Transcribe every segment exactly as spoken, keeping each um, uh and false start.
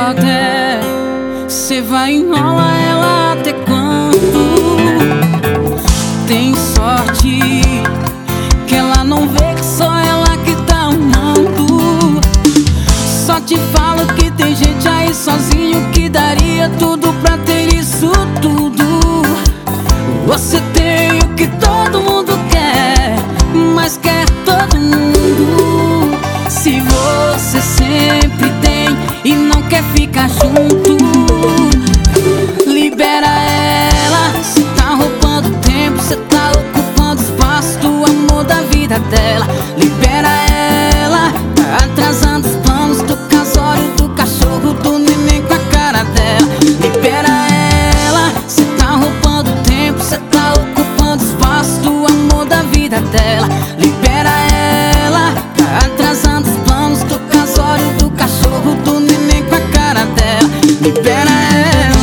brother, cê vai enrolar ela até quando? Tem sorte que ela não vê que só ela que tá amando. Só te falo que tem gente aí sozinho que daria tudo pra ter isso tudo. Você tem o que todo mundo quer, mas quer todo mundo. Se você sempre tem e não quer ficar junto, libera ela. Cê tá roubando tempo, cê tá ocupando espaço do amor da vida dela. Libera ela, tá atrasando os planos do casório, do cachorro, do neném com a cara dela. Libera ela, cê tá roubando tempo, cê tá ocupando espaço do amor da vida dela. Libera ela, tá atrasando os planos do casório, do cachorro, do neném com a cara dela. Libera ela.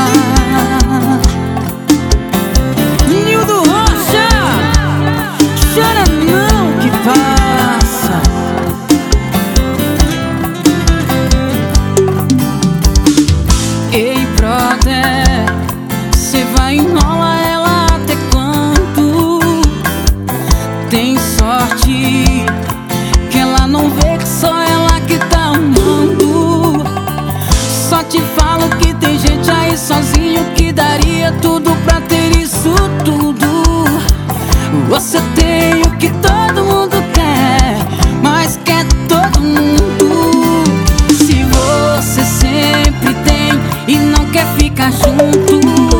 Nildo Rocha, chora não que passa. Ei, brother, cê vai enrolar ela até quando? Tem sorte que ela não vê que só ela que tá amando. Só te falo que tem gente aí sozinho que daria tudo pra ter isso tudo. Você tem o que todo mundo quer, mas quer todo mundo. Se você sempre tem e não quer ficar junto,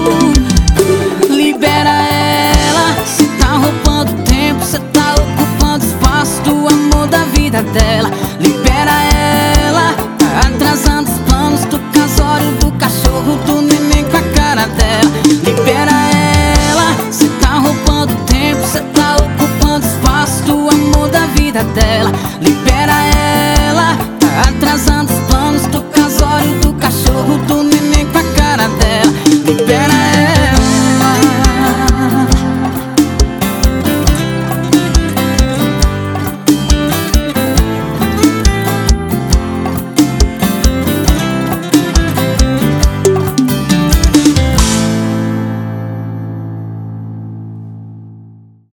libera ela. Cê tá roubando tempo, cê tá ocupando espaço do amor da vida dela. Libera ela, tá atrasando os planos do casório, do cachorro, do neném com a cara dela. Libera ela, cê tá roubando tempo, cê tá ocupando espaço do amor da vida dela. Libera ela, tá atrasando os planos do casório, do cachorro, do